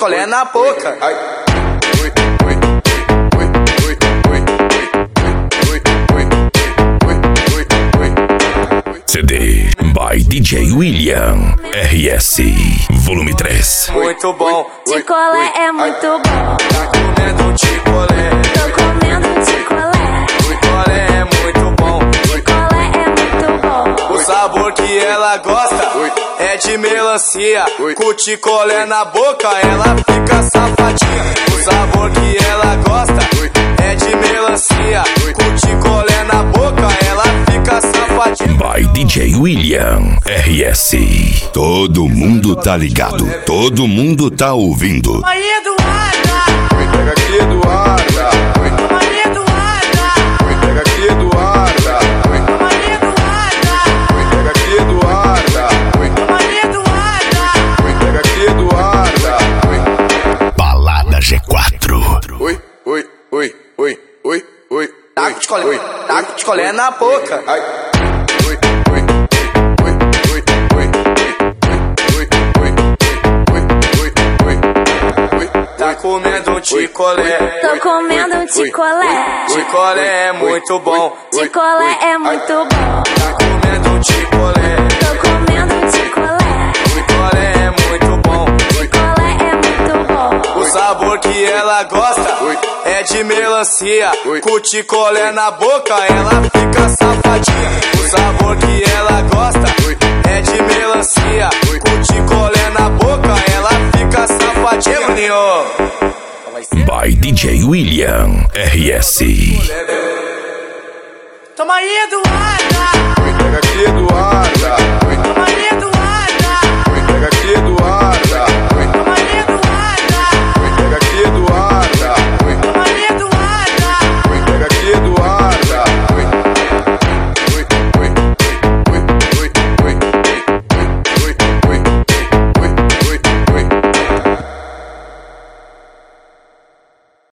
picolé na boca. CD by DJ William RS Volume 3. Muito bom. Picolé é muito bom. Tá comendo picolé. Tô comendo picolé. Picolé é muito bom. Picolé é muito bom. O sabor que ela gosta é de melancia. Com o picolé na boca ela fica safadinha. O sabor que ela gosta é de melancia. Com o picolé na boca ela fica safadinha. By DJ William RS. Todo mundo tá ligado, todo mundo tá ouvindo. Aí, Eduarda! Pega aqui, Eduarda. Aí, Eduarda! Pega aqui, Eduarda. Aí, Eduarda! Pega aqui, Eduarda. Aí, Eduarda! Pega aqui, Eduarda. Balada G4. Oi, oi, oi, oi, oi, oi. Tá com picolé na boca. Ai. Oi, oi, oi, oi, oi, oi. Tá comendo picolé. Tô comendo picolé. Picolé é muito bom. Picolé é muito bom. Tá comendo picolé. Tô comendo picolé. Picolé é muito bom. Picolé é muito bom. O sabor que ela gosta é de melancia. Com o picolé na boca ela fica safadinha. O sabor que ela gosta é de melancia. Com o picolé na boca ela fica safadinha. Maninho. By DJ William RS. Toma aí, Eduarda! Pega aqui, Eduarda.